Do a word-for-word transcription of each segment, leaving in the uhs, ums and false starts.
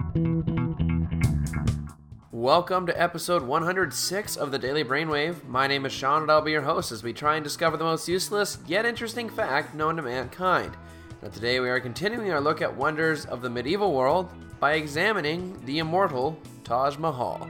Welcome to episode one hundred six of the Daily Brainwave. My name is Sean and I'll be your host as we try and discover the most useless yet interesting fact known to mankind. Now today we are continuing our look at wonders of the medieval world by examining the immortal Taj Mahal.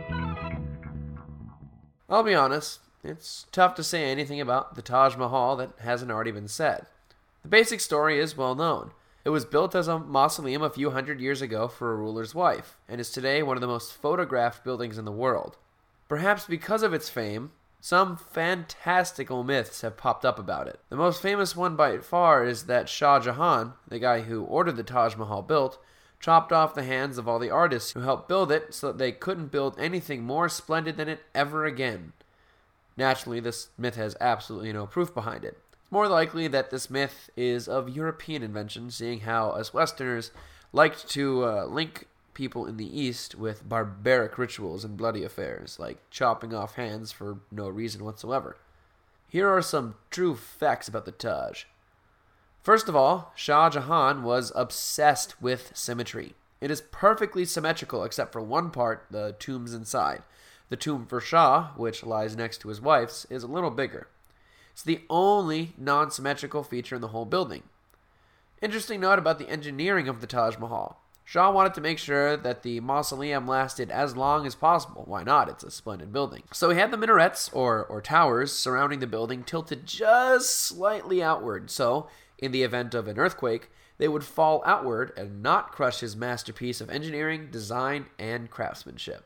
I'll be honest, it's tough to say anything about the Taj Mahal that hasn't already been said. The basic story is well known. It was built as a mausoleum a few hundred years ago for a ruler's wife, and is today one of the most photographed buildings in the world. Perhaps because of its fame, some fantastical myths have popped up about it. The most famous one by far is that Shah Jahan, the guy who ordered the Taj Mahal built, chopped off the hands of all the artists who helped build it so that they couldn't build anything more splendid than it ever again. Naturally, this myth has absolutely no proof behind it. It's more likely that this myth is of European invention, seeing how us Westerners liked to uh, link people in the East with barbaric rituals and bloody affairs, like chopping off hands for no reason whatsoever. Here are some true facts about the Taj. First of all, Shah Jahan was obsessed with symmetry. It is perfectly symmetrical except for one part, the tombs inside. The tomb for Shah, which lies next to his wife's, is a little bigger. It's the only non-symmetrical feature in the whole building. Interesting note about the engineering of the Taj Mahal. Shah wanted to make sure that the mausoleum lasted as long as possible. Why not? It's a splendid building. So he had the minarets, or, or towers, surrounding the building tilted just slightly outward. So, in the event of an earthquake, they would fall outward and not crush his masterpiece of engineering, design, and craftsmanship.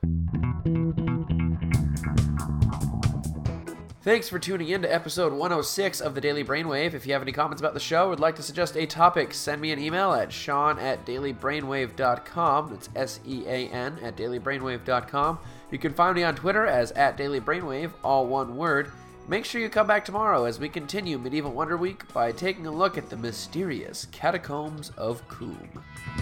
Thanks for tuning in to episode one oh six of the Daily Brainwave. If you have any comments about the show or would like to suggest a topic, send me an email at sean at dailybrainwave dot com. That's S E A N at dailybrainwave dot com. You can find me on Twitter as at dailybrainwave, all one word. Make sure you come back tomorrow as we continue Medieval Wonder Week by taking a look at the mysterious catacombs of Coombe.